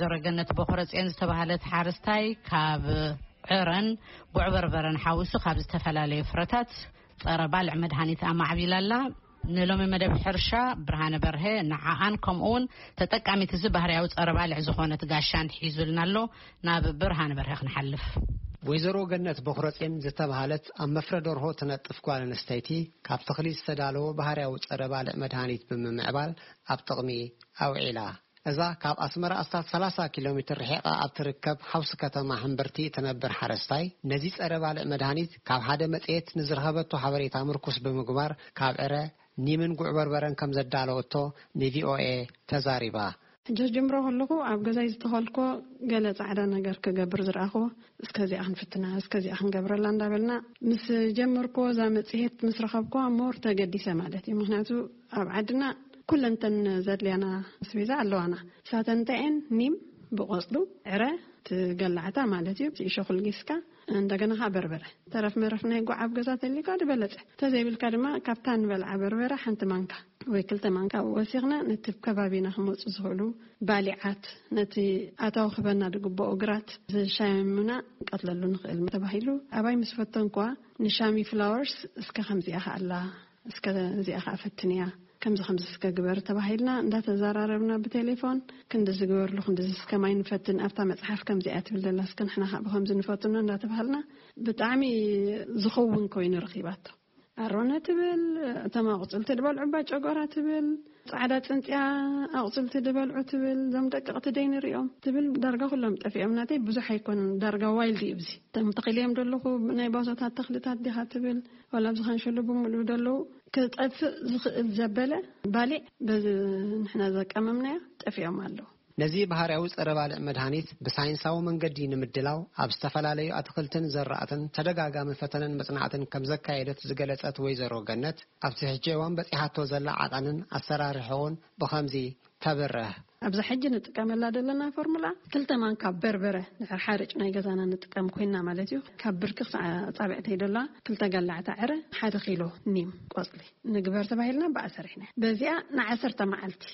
ወይዘሮ ገነት በخرጽን ዝተባሃለት ሓረስታይ ካብ ዕረን ጉዕበርበረን ሓውሱ ካብ ዝተፈላለዩ ፍረታት ጸረ ባልዕ መድሃኒት ኣማዕቢላላ ንሎሚ መደብ ሕርሻ ብርሃነ በርሄ ንዓኣን ከምኡውን ተጠቃሚት እዚ ባህርያዊ ጸረ ባልዕ ዝኾነት ጋሻን ሒዙልናሎ ናብ ብርሃነ በርሄ ክንሓልፍ ወይዘሮ ገነት በخرጽን ዝተባሃለት ኣብ መፍረደርሆ ተነጥፍ ጓል ኣንስተይቲ ካብ ተኽሊ ዝተዳለወ ባህርያዊ ጸረ ባልዕ መድሃኒት ብምምዕባል ኣብ ጥቕሚ ኣውዒላ እዛ ካብ ኣስመራ ኣስታት 30 ኪሎ ሜትር ርሒቓ ኣብ ትርከብ ሓውስ ከተማ ሕምብርቲ ተነብር ሓረስታይ ነዚ ጸረ ባልዕ መድሃኒት ካብ ሓደ መጽሔት ንዝረኸበቶ ሓበሬታ ምርኩስ ብምግባር ካብ ዕረ ኒምን ጉዕበርበረን ከም ዘዳለወቶ ንቪኦኤ ተዛሪባ ጀምሮ ከለኹ ኣብ ገዛይ ዝተኸልኮ ገለ ጻዕዳ ነገር ክገብር ዝረኣኹ እስከዚ ኣንፍትና እስከዚ ኣንገብረላ እንዳበልና ምስ ጀመርኮ ዛ መጽሔት ምስ ረኸብኮ ሞር ተገዲሰ ማለት እዩ ምክንያቱ ኣብ ዓድና ኩለንተን ዘድልያና ስቢዛ ኣለዋና ሳተንተን ኒም ብቆጽሉ ዕረ ትገላዕታ ማለት እዩ እሾኽል ጊስካ እንደገና በርበረ ተረፍ መረፍ ናይ ጓዓብ ገዛ ተሊካ ድበለጽ ተዘይብልካ ድማ ካፕታን በልዓ በርበረ ሓንቲ ማንካ ወይ ክልተ ማንካ ወሲኽና ነቲ ከባቢና ክመጽ ዝኽእሉ ባሊዓት ነቲ ኣታው ክበና ድግቦ ግራት ዝሻምና ቀጥለሉ ንኽእል ተባሂሉ ኣባይ ምስፈተንኳ ንሻሚ ፍላወርስ እስከ ከምዚኣ ኣላ እስከ እዚኣ ፈትንያ كم خمس كجبر تباهيلنا ده تزاررنا بتليفون كنت زجبر له كنت كمان نفتن أفتح متحف كم زيات بالله سكن إحنا بخمس نفتنا ده تباهلنا بتعمي زخون كوين رخيبات أرونا تبل تما قلت تدبل عباد شجرة تبل عادات أنت أقصل تدبل عتبل زم دقة دين اليوم تبل درجة كلهم تفي أمناتي بزح يكون درجة وايل يبزي تم تقليم دلله نيبازات التخليطات دي هتبل ولا بزخن شلبهم ودلو كتقف زبالة بالي بس نحن ذاك أمامنا تفيهم الله ነዚ ባህርያዊ ጸረ ባልዕ መድሃኒት ብሳይንሳዊ መንገዲ ንምድላው ኣብ ዝተፈላለዩ ኣትክልትን ዘራእትን ተደጋጋሚ ፈተነን መጽናዕትን ከም ዘካየደት ዝገለጸት ወይዘሮ ገነት ኣብ ትሕጀዋን በጽሓቶ ዘላ ዓጣንን ኣሰራርሑን ብኸምዚ ተበረህ ኣብዛ ሕጂ ንጥቀመላ ዘለና ፎርሙላ ክልተ ማንካ በርበረ ንሓርጭ ናይ ገዛና ንጥቀም ኮይና ማለት እዩ ካብ ብርክኽ ጻብዕተ ይደላ ክልተ ገላዕታ ዕረ 1 ኪሎ ኒም ቆጽሊ ንግበር ተባሂልና በኣሰሪሕና በዚኣ ን10 መዓልቲ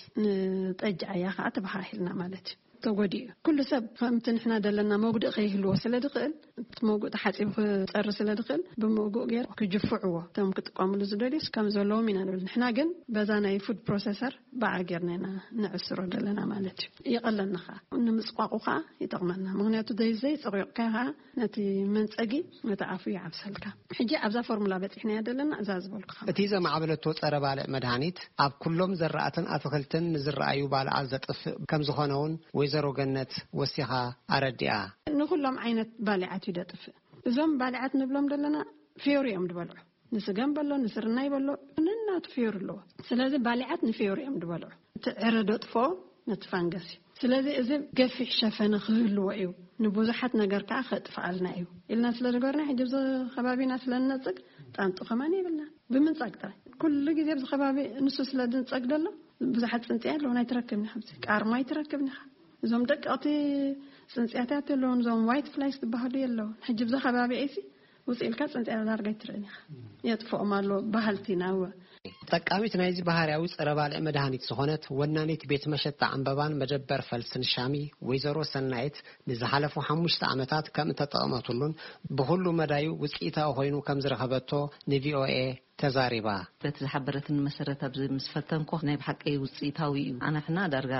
ንጠጅ ኣያኻ ተባሂልና ማለት እዩ ተጎዲኡ ኩሉ ሰብ ከምቲ ንሕና ደለና መጉድእ ከይህልዎ ስለድኽእል መጉእ ተሓፂብ ክጸር ስለድኽእል ብመጉእ ገይር ክጅፍዕዎ ተም ክጥቀምሉ ዝደልዩስ ከም ዘለዎም ኢና ንብል ንሕና ግን በዛ ናይ ፉድ ፕሮሰሰር ባዓጌርና ንዕስሮ ደለና ማለት እዩ ይቀለልናኻ ንምጽቋቁኻ ይጠቕመና ምክንያቱ ደይዘይ ጽቂቕካ ነቲ መንጸጊ መተኣፉ ይዓብሰልካ ሕጂ ኣብዛ ፎርሙላ በጽሕና ያደለና እዛ ዝበልኩ እቲ ዘማዕበለቶ ጸረ ባልዕ መድሃኒት ኣብ ኩሎም ዘራእትን ኣትክልትን ንዝረኣዩ ባልዓት ዘጥፍእ ከም ዝኾነውን ወይዘሮ ገነት ወሲኻ ኣረዲኣ ንኩሎም ዓይነት ባልዓት ይደጥፍ እዞም ባልዓት ንብሎም ደለና ፊዮሪዮም ድበልዑ ንስገም በሎ ንስርና ይበሎ ንናት ፊዮርሎ ስለዚ ባልዓት ንፊዮሪዮም ድበልዑ ትዕረደጥፎ ነትፋንገስ ስለዚ እዚ ገፊሕ ሸፈነ ክህልዎ እዩ ንብዙሓት ነገር ከዓ ከጥፋልና እዩ ኢልና ስለዝገርና ሕጂ ከባቢና ስለነጽግ ጣንጡ ከማን ይብልና ብምንጸግታ ኩሉ ግዜ ብዝኸባቢ ንሱ ስለድንጸግ ደሎ ብዙሓት ጽንጽያ ኣለዎ ናይ ትረክብና ሕጂ ቃርማ ይትረክብና زم دقتي سنسياتات اللون زم وايت فلايس بهالي اللون حجب ذا خبابي إيسي وسئلك سنسيات دارجة ترنيها يدفع ماله بهالتنا هو تقامت نايزي بحارياوي ጸረ ባልዕ መድሃኒት ዝኾነት ወናኒት ቤት መሸጣ አንበባን መደበር ፈልስን ሻሚ ወይዘሮ ሰናይት ንዝሓለፉ 5 ዓመታት ከም ተጠቀመቱሉን በሁሉ መዳዩ ውጽኢታዊ ኮይኑ ከም ዝረኸበቶ ንቪኦኤ ተዛሪባ በተዝሓበረትን መሰረት ኣብዚ ምስፈተንኮ ናይ ብሓቂ ውጽኢታዊ እዩ ኣናሕና ዳርጋ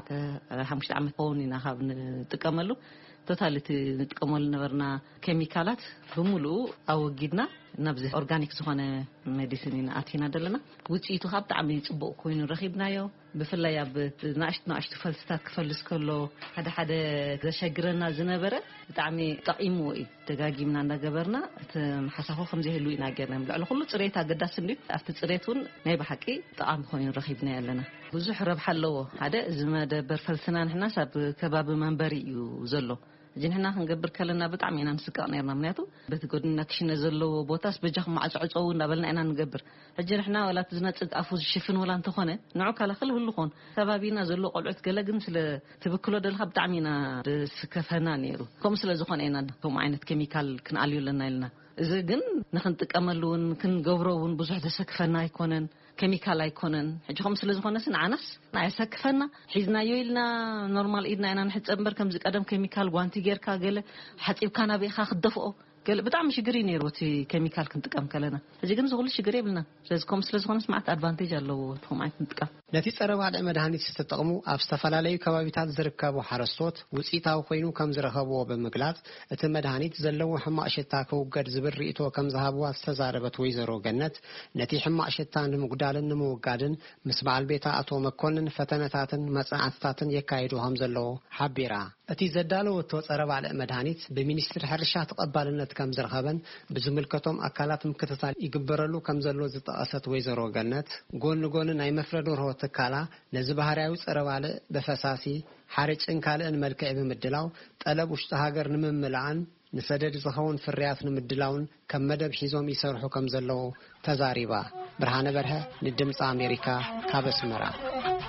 4-5 ዓመት ሆኒና ካብ ንጥቀመሉ ቶታሊቲ ንጥቀመሉ ነበርና ኬሚካላት ብምሉኡ ኣወጊድና ናብዚ ኦርጋኒክ ዝኾነ ሜዲሲን ኣቲና ደለና ውጽኢቱ ካብ ብጣዕሚ ጽቡቕ ኮይኑ ረኺብናዮ ብፍላይ ኣብ ናሽት ፈልስታት ክፈልስ ከሎ ሓደ ዘሸግረና ዝነበረ ብጣዕሚ ጠቂሙ እዩ ደጋጊምና እንዳገበርና ተመሓሳኹ ከም ዘይህሉ ኢና ገርና ብልዕሊ ኩሉ ጽሬት ኣገዳስ እንዲ ኣብቲ ጽሬቱን ናይ ብሓቂ ጠቃሚ ኮይኑ ረኺብና ያለና ብዙሕ ረብሓ ኣለዎ ሓደ ዝመደበር ፈልስና ንሕና ሳብ ከባቢ መንበሪ እዩ ዘሎ جنحنا هنجبر كلنا بتعم إنا نسكان إرنا مناتو بتقولنا كشنا زلوا بوتاس بجاه معزعزوا نبلنا إنا نجبر هجنحنا ولا تزنت أفوز شفن ولا أنتخونه نعوك على خله اللخون سبابينا زلوا قلعت كلا جنس تبكلوا دلها بتعمينا سكفنا نيرو كم سلا زخون إنا هم عينة كيميكال كنعليو لنا እዚ ግን ንኽንጥቀመሉን ክንገብሮውን ብዙሕ ተሰክፈና ኣይኮነን ኬሚካል ኣይኮነን ሕጂ ከም ስለ ዝኾነስ ንዓናስ ኣይሰክፈና ሒዝናዮ ኢልና ኖርማል ኢድና ኢና ንሕፀምበር ከምዚ ቀደም ኬሚካል ጓንቲ ጌርካ ገለ ሓፂብካ ናበይኻ ክደፍኦ ገለ ብጣዕሚ ሽግሪ ነይሩ እቲ ኬሚካል ክንጥቀም ከለና እዚ ግን ዝኹሉ ሽግሪ የብልና ስለዚኮም ስለ ዝኾነስ ማዕት ኣድቫንቴጅ ኣለዎ እቶም ዓይነት ክንጥቀም ነቲ ፀረ ባልዕ መድሃኒት ዝተጠቕሙ ኣብ ዝተፈላለዩ ከባቢታት ዝርከቡ ሓረስቶት ውፅኢታዊ ኮይኑ ከም ዝረኸብዎ ብምግላጽ እቲ መድሃኒት ዘለዎ ሕማቕ ሽታ ክውገድ ዝብል ርእቶ ከም ዝሃብዋ ዝተዛረበት ወይዘሮ ገነት ነቲ ሕማቕ ሽታ ንምጉዳልን ንምውጋድን ምስ በዓል ቤታ ኣቶ መኮንን ፈተነታትን መጽናዕትታትን የካይዱ ከም ዘለዎ ሓቢራ እቲ ዘዳለወቶ ፀረ ባልዕ መድሃኒት ብሚኒስትሪ ሕርሻ ተቐባልነት ከም ዝረኸበን ብዝምልከቶም ኣካላት ምክትታል ይግበረሉ ከም ዘሎ ዝጠቐሰት ወይዘሮ ገነት ጎን ጎን ናይ መፍረዶ ርሆ ትካላ ነዚ ባህርያዊ ፀረ ባልዕ ብፈሳሲ ሓርጭን ካልእን መልክዕ ብምድላው ጠለብ ውሽጢ ሃገር ንምምላእን ንሰደድ ዝኸውን ፍርያት ንምድላውን ከም መደብ ሒዞም ይሰርሑ ከም ዘለዎ ተዛሪባ ብርሃነ በርሀ ንድምፂ ኣሜሪካ ካብ ኣስመራ